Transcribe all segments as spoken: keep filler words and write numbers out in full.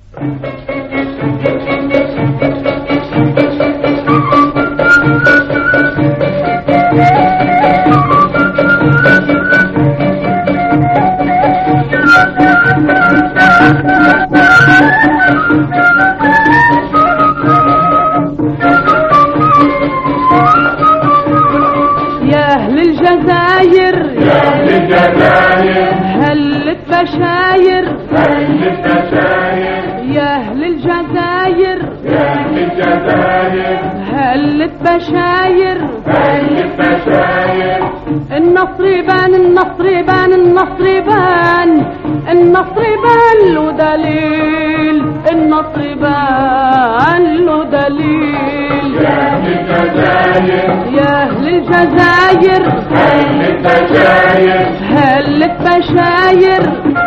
هلت بشاير هلت بشاير يا أهل الجزاير يا أهل الجزاير هلت بشاير هلت بشاير النصر بان النصر بان النصر بان النصر بان له دليل النصر بان له دليل يا أهل الجزاير يا أهل الجزاير هلت بشاير هلت بشاير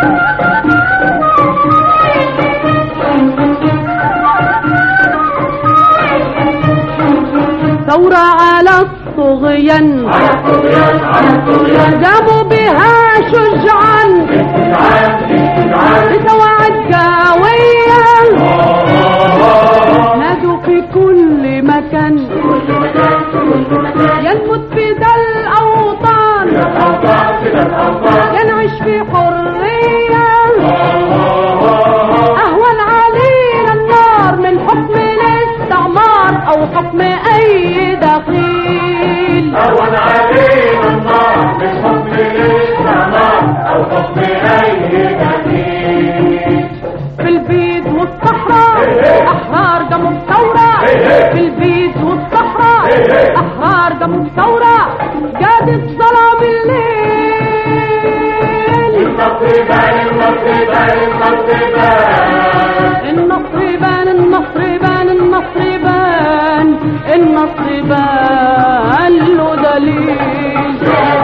ثورة على الطغيان على الطغيان على الطغيان قاموا بها شجعا استشعار استشعار بسواعد قوية نادوا في كل مكان كل مكان كل مكان ينمت في ذا الأوطان إلى الأوطان إلى الأوطان ينعيش في حرية أهون علينا النار من حكم الاستعمار أو حكم أي دخيل أهون علينا النار من حكم الاستعمار أو حكم أي دخيل في البيت والصحراء أحرار قاموا بثورة في البيت والصحراء أحرار قاموا بثورة قاد الظلام الليل النصر بان النصر بان النصر بان النصر بان النصر بان النصر بان النصر بان له دليل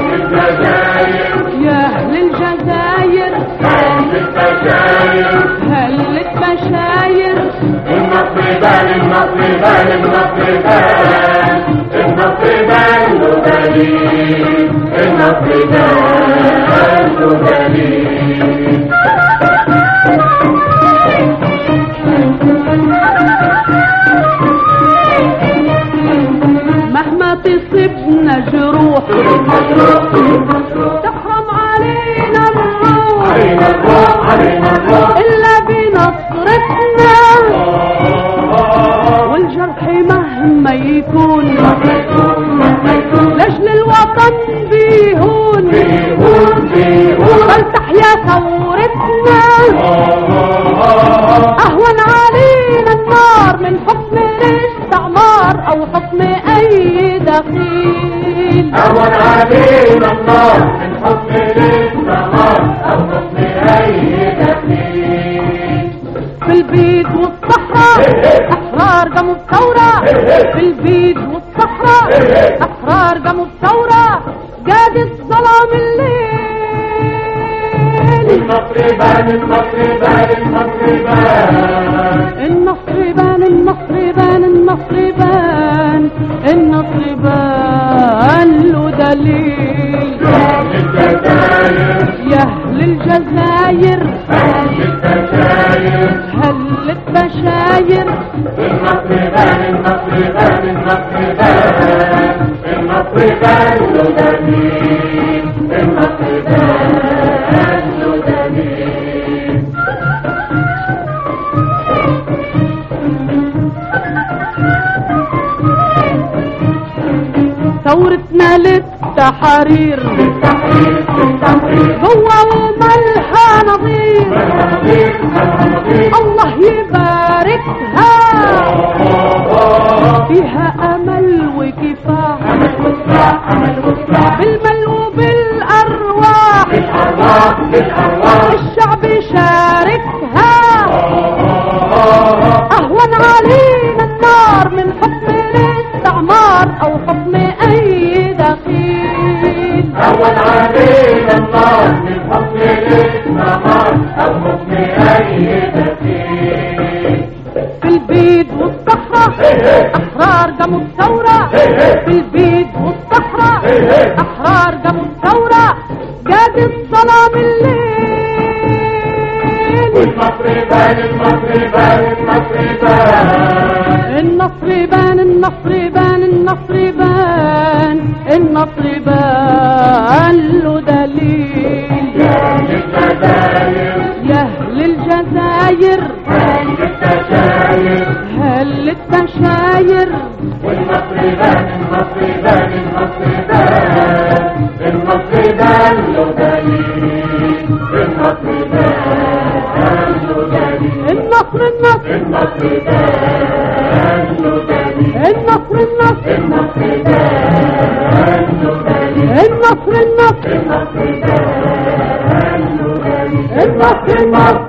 يا أهل الجزاير يا أهل الجزاير هلت بشاير هلت بشاير النصر بان النصر بان النصر بان النصر بان له دليل النصر بان له دليل مهما تصيبنا جروح تحرم علينا الروح علينا الروح علينا الروح إلا بنصرتنا والجرح مهما يكون لأجل الوطن بيهون بيهون بيهون فلتحيا ثورتنا أهون علينا النار من حكم الاستعمار أو حكم أي دخيل أهون علينا النار من حكم الاستعمار أو حكم أي دخيل في البيت والصحراء أحرار قاموا بثورة في البيت والصحراء أحرار قاموا بثورة قاد الظلام الليل النصر بان النصر بان النصر بان النصر بان النصر بان النصر بان النصر بان له دليل يا أهل الجزاير يا أهل الجزاير هلت بشاير هلت بشاير النصر بان النصر بان النصر بان النصر بان له دليل النصر بان له دليل ثورتنا للتحرير التحرير التحرير جوا ومالها نظير الله يباركها فيها أمل وكفاح أمل وسع أمل وسع بالمال وبالأرواح بالأرواح بالأرواح الشعب يشاركها أهون علينا النار من حكم الاستعمار أو حكم أي دخيل أهون علينا النار من حكم دليل والنصر بان النصر بان النصر بان النصر بان النصر بان النصر بان النصر بان له دليل يا للجزائر يا أهل الجزائر هل التشاير هل التشاير والنصر بان النصر بان النصر بان النصر بان له دليل النصر بان له دليل النصر النصر النصر بان له دليل النصر النصر النصر بان له دليل النصر النصر النصر بان له دليل النصر النصر